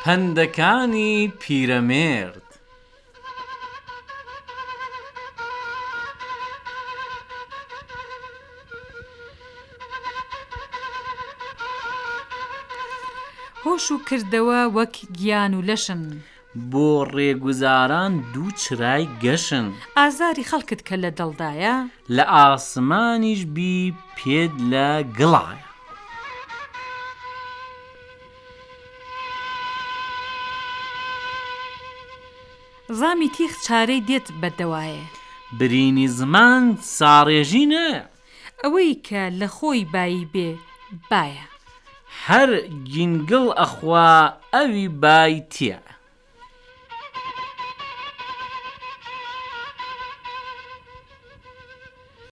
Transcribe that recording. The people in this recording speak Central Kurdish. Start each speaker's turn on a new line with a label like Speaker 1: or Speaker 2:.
Speaker 1: هەندەکانی پیرەمێرد.
Speaker 2: هۆش و کردەوە وەک گیان و لەشن،
Speaker 1: بۆ ڕێگوزاران دوو چرای گەشن.
Speaker 2: ئازاری خەڵکت کە لە دڵدایە،
Speaker 1: لە ئاسمانیش بی پێت لە گڵایە.
Speaker 2: زامی تیخ چارەی دێت بەردەوایە،
Speaker 1: برینی زمان ساڕێژی نایە.
Speaker 2: ئەوەی کە لە خۆی بایی بێ بایە.
Speaker 1: هەر گینگڵ ئەخوا ئەوی بای تیە.